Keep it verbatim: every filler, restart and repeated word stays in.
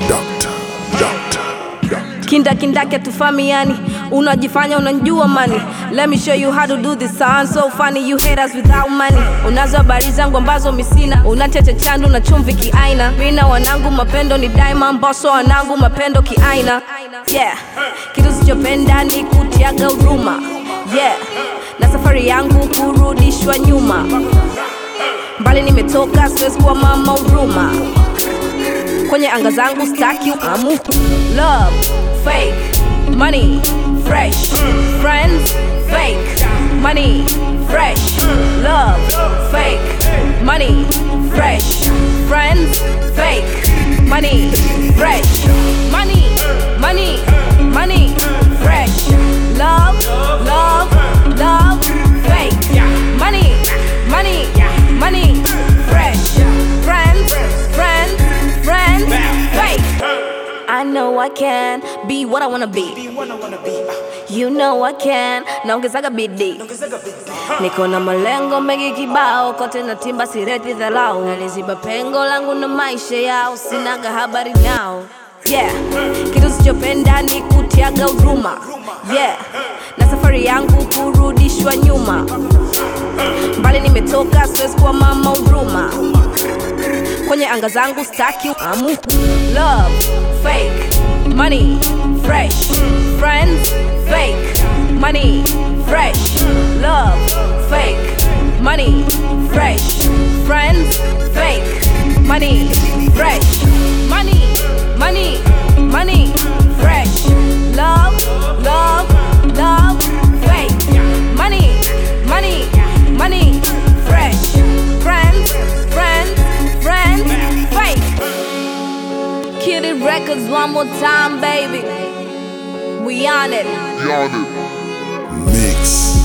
Doctor, doctor, doctor. Kinda kindake tufamiani, unajifanya unanjua money. Let me show you how to do this, sound so funny. You haters without money. Unazo habari zangu ambazo misina, unacheche chandu na chumvi kiaina. Mina wanangu mapendo ni diamond, bosso wanangu mapendo kiaina. Yeah, kitu sichopenda ni kutiaga huruma. Yeah, na safari yangu kurudishwa nyuma. Mbali nimetoka, siwezi kuwa mama huruma. Kwenye anga zangu staki amu. Love, fake, money, fresh. Friends, fake, money, fresh. Love, fake, money, fresh. Friends, fake, money, fresh. Money, money, money, fresh. Love, love, love, fake. Money, money, money, fresh. Friends, friends, friends, fake. I know I can be what I wanna be. You know I can, naongezaga bidii. Niko na malengo mengi kibao, kote na timba sireti dharau. Naliziba pengo langu na maisha yao, sinaga habari nao. Yeah, kitu sichopenda ni kutiaga huruma. Yeah, na safari yangu kurudishwa nyuma. Mbali nimetoka, siwezi kuwa mama huruma. Kwenye anga zangu staki amu. Love, fake, money, fresh. Friends, fake, money, fresh. Love, fake, money, fresh. Friends, fake, money, fresh. Money, money, money, fresh. Love, love, love, fake. Money, money, money, fresh. Friends, friends, friends, fake. Kitty Records one more time, baby. We on it. We on it. Mix.